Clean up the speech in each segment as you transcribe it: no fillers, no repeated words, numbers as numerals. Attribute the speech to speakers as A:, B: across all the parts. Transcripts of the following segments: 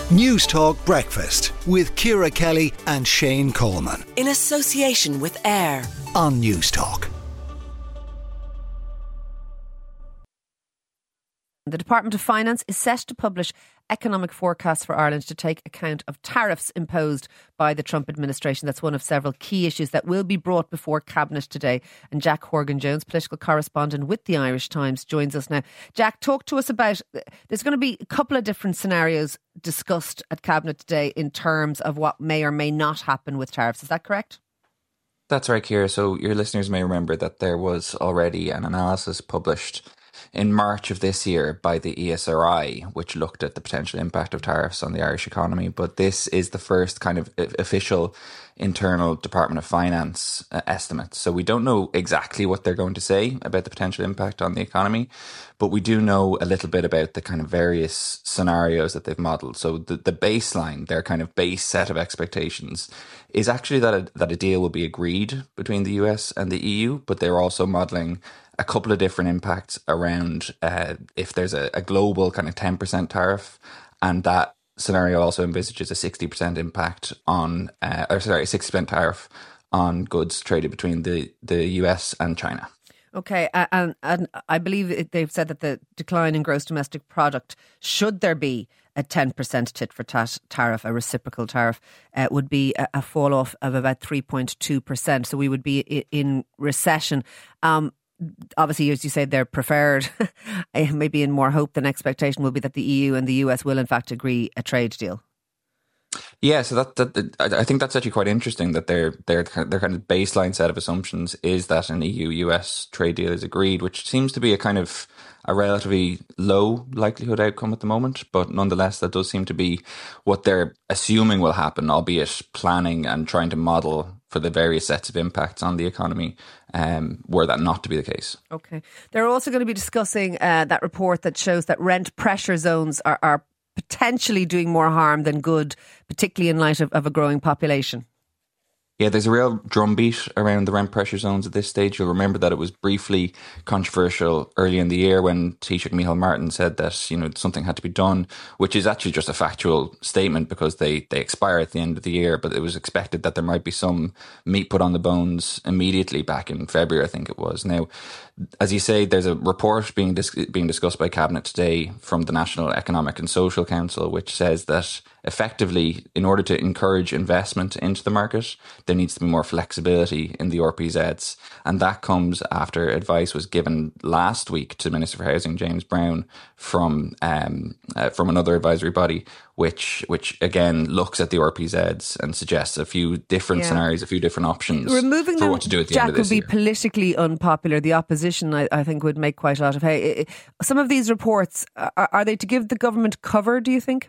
A: News Talk Breakfast with Ciara Kelly and Shane Coleman.
B: In association with AIR
A: On News Talk.
C: The Department of Finance is set to publish economic forecasts for Ireland to take account of tariffs imposed by the Trump administration. That's one of several key issues that will be brought before Cabinet today. And Jack Horgan-Jones, political correspondent with the Irish Times, joins us now. Jack, talk to us about, there's going to be a couple of different scenarios discussed at Cabinet today in terms of what may or may not happen with tariffs. Is that correct?
D: That's right, Ciara. So your listeners may remember that there was already an analysis published in March of this year by the ESRI, which looked at the potential impact of tariffs on the Irish economy. But this is the first kind of official internal Department of Finance estimate. So we don't know exactly what they're going to say about the potential impact on the economy, but we do know a little bit about the kind of various scenarios that they've modelled. So the baseline, their kind of base set of expectations, is actually that a deal will be agreed between the US and the EU, but they're also modelling a couple of different impacts around if there's a global kind of 10% tariff, and that scenario also envisages a 60% impact on, 60% tariff on goods traded between the US and China.
C: Okay, and I believe they've said that the decline in gross domestic product, should there be a 10% tit for tat tariff, a reciprocal tariff, would be a fall off of about 3.2%. So we would be in recession. Obviously, as you say, they're preferred, maybe in more hope than expectation, will be that the EU and the US will in fact agree a trade deal.
D: Yeah, so that I think that's actually quite interesting that their kind of baseline set of assumptions is that an EU-US trade deal is agreed, which seems to be a kind of a relatively low likelihood outcome at the moment. But nonetheless, that does seem to be what they're assuming will happen, albeit planning and trying to model for the various sets of impacts on the economy were that not to be the case. Okay.
C: They're also going to be discussing that report that shows that rent pressure zones are potentially doing more harm than good, particularly in light of a growing population.
D: Yeah, there's a real drumbeat around the rent pressure zones at this stage. You'll remember that it was briefly controversial early in the year when Taoiseach Micheál Martin said that, something had to be done, which is actually just a factual statement because they expire at the end of the year. But it was expected that there might be some meat put on the bones immediately back in February, I think it was. Now, as you say, there's a report being discussed by Cabinet today from the National Economic and Social Council, which says that effectively, in order to encourage investment into the market, there needs to be more flexibility in the RPZs. And that comes after advice was given last week to Minister for Housing, James Browne, from another advisory body, which again looks at the RPZs and suggests a few different scenarios, a few different options.
C: Removing
D: for
C: them,
D: what to do at the
C: Jack,
D: end of this
C: would be
D: year.
C: politically unpopular. The opposition, I think, would make quite a lot of hay. Some of these reports, are they to give the government cover, do you think?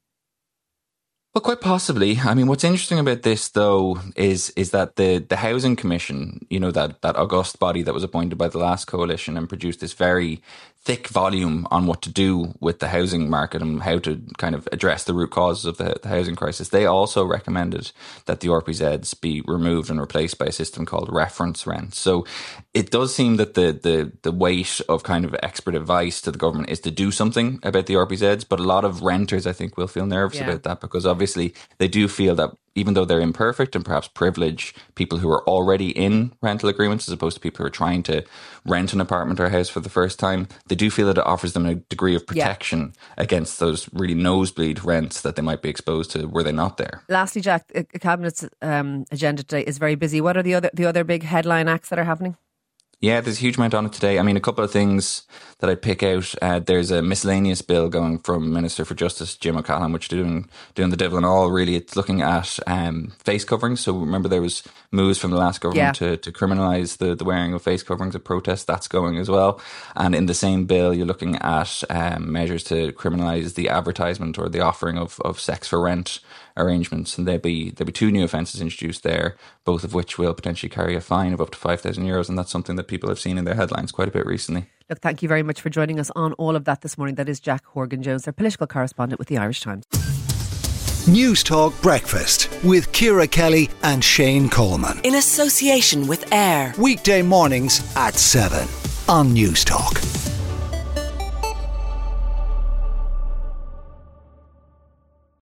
D: Well, quite possibly. I mean, what's interesting about this, though, is that the Housing Commission, that august body that was appointed by the last coalition and produced this very thick volume on what to do with the housing market and how to kind of address the root causes of the housing crisis. They also recommended that the RPZs be removed and replaced by a system called reference rent. So it does seem that the weight of kind of expert advice to the government is to do something about the RPZs, but a lot of renters, I think, will feel nervous about that because obviously they do feel that even though they're imperfect and perhaps privilege people who are already in rental agreements as opposed to people who are trying to rent an apartment or a house for the first time, they do feel that it offers them a degree of protection against those really nosebleed rents that they might be exposed to were they not there.
C: Lastly, Jack, the Cabinet's agenda today is very busy. What are the other big headline acts that are happening?
D: Yeah, there's a huge amount on it today. I mean, a couple of things that I'd pick out. There's a miscellaneous bill going from Minister for Justice Jim O'Callaghan, which is doing the devil and all, really. It's looking at face coverings. So remember there was moves from the last government to criminalise the wearing of face coverings at protests. That's going as well. And in the same bill, you're looking at measures to criminalise the advertisement or the offering of sex for rent arrangements, and there'll be two new offences introduced there, both of which will potentially carry a fine of up to €5,000, and that's something that people have seen in their headlines quite a bit recently.
C: Look, thank you very much for joining us on all of that this morning. That is Jack Horgan-Jones, their political correspondent with the Irish Times.
A: News Talk Breakfast with Ciara Kelly and Shane Coleman.
B: In association with AIR.
A: Weekday mornings at 7 on News Talk.